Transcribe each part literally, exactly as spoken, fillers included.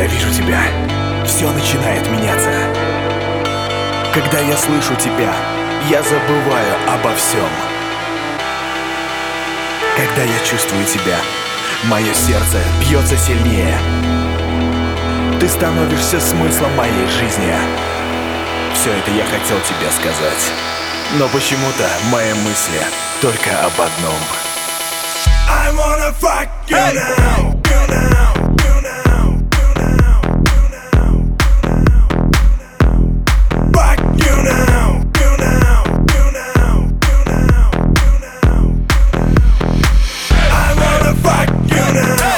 вижу тебя, все начинает меняться. Когда я слышу тебя, я забываю обо всем. Когда я чувствую тебя, мое сердце бьется сильнее. Ты становишься смыслом моей жизни. Все это я хотел тебе сказать, но почему-то мои мысли только об одном. I wanna fuck you hey. now, you now, you now, you now, you now, fuck you now, you now, you now, you now, you now. I wanna fuck you now.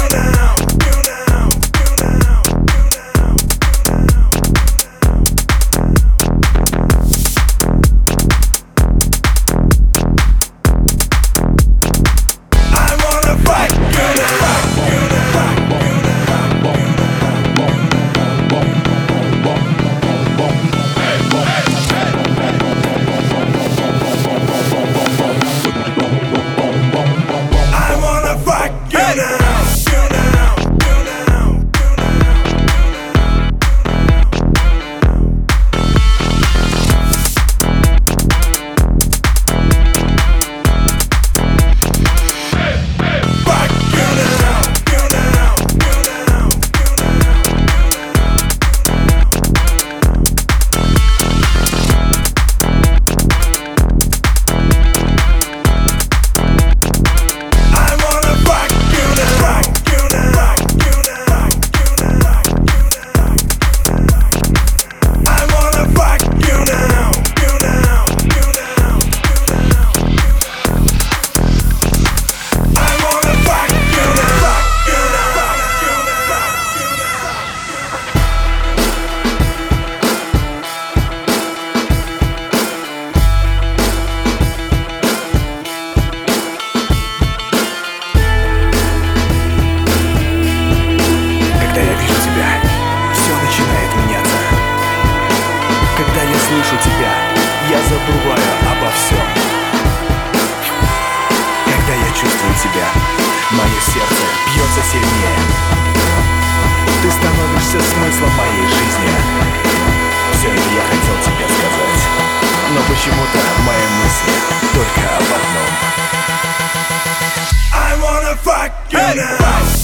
Слышу тебя, я забываю обо всем. Когда я чувствую тебя, мое сердце бьется сильнее. Ты становишься смыслом моей жизни. Все это я хотел тебе сказать, но почему-то мои мысли только об одном. I wanna fuck you hey. now.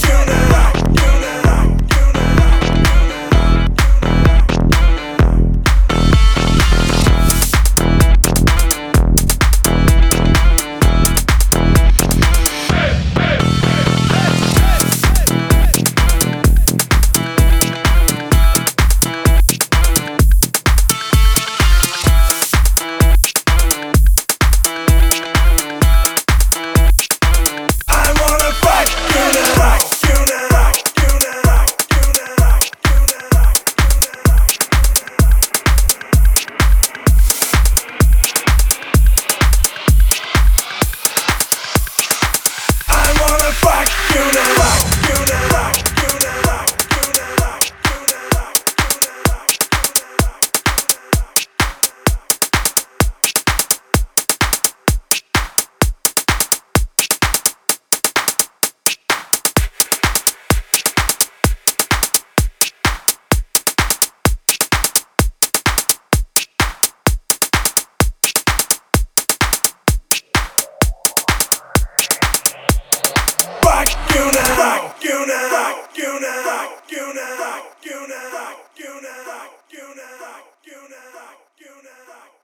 You now, you now, you now, you now, you now, you now, you now, you now, you now.